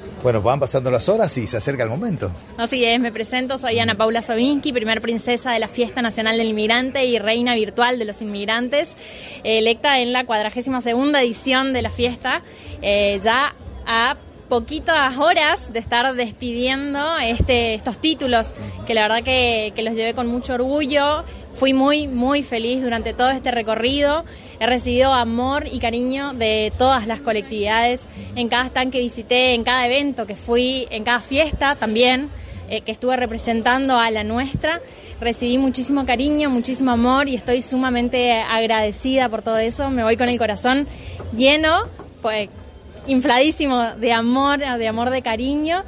Bueno, van pasando las horas y se acerca el momento. Así es, me presento, soy Ana Paula Sobinsky, primer princesa de la Fiesta Nacional del Inmigrante y reina virtual de los inmigrantes, electa en la 42ª edición de la fiesta, ya a poquitas horas de estar despidiendo estos títulos, que la verdad que los llevé con mucho orgullo. Fui muy, muy feliz durante todo este recorrido. He recibido amor y cariño de todas las colectividades en cada stand que visité, en cada evento que fui, en cada fiesta también, que estuve representando a la nuestra. Recibí muchísimo cariño, muchísimo amor y estoy sumamente agradecida por todo eso. Me voy con el corazón lleno, pues infladísimo de amor, de cariño,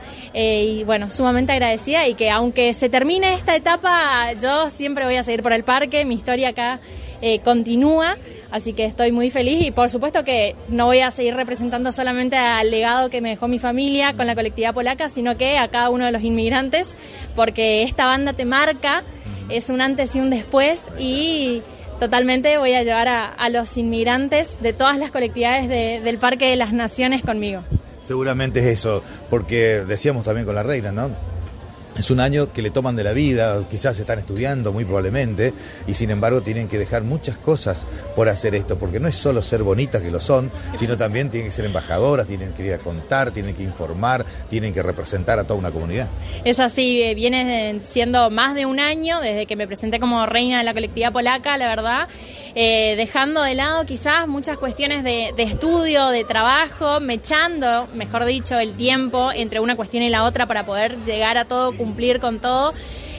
y bueno, sumamente agradecida, y que aunque se termine esta etapa, yo siempre voy a seguir por el parque, mi historia acá continúa, así que estoy muy feliz y por supuesto que no voy a seguir representando solamente al legado que me dejó mi familia con la colectividad polaca, sino que a cada uno de los inmigrantes, porque esta banda te marca, es un antes y un después, y totalmente voy a llevar a los inmigrantes de todas las colectividades del Parque de las Naciones conmigo. Seguramente es eso, porque decíamos también con la reina, ¿no? Es un año que le toman de la vida, quizás están estudiando muy probablemente, y sin embargo tienen que dejar muchas cosas por hacer esto, porque no es solo ser bonitas, que lo son, sino también tienen que ser embajadoras, tienen que ir a contar, tienen que informar, tienen que representar a toda una comunidad. Es así, viene siendo más de un año desde que me presenté como reina de la colectividad polaca, la verdad, dejando de lado quizás muchas cuestiones de estudio, de trabajo, mechando, mejor dicho, el tiempo entre una cuestión y la otra para poder llegar a todo, cumplir con todo,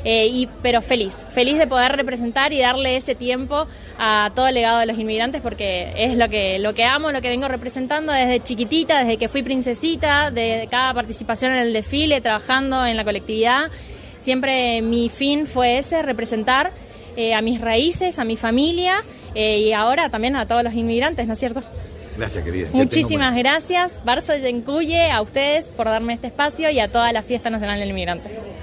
pero feliz de poder representar y darle ese tiempo a todo el legado de los inmigrantes, porque es lo que amo, lo que vengo representando desde chiquitita, desde que fui princesita, de cada participación en el desfile, trabajando en la colectividad. Siempre mi fin fue ese, representar a mis raíces, a mi familia, y ahora también a todos los inmigrantes, ¿no es cierto? Gracias, querida. Muchísimas gracias, Bardzo Dziękuję, a ustedes por darme este espacio y a toda la Fiesta Nacional del Inmigrante.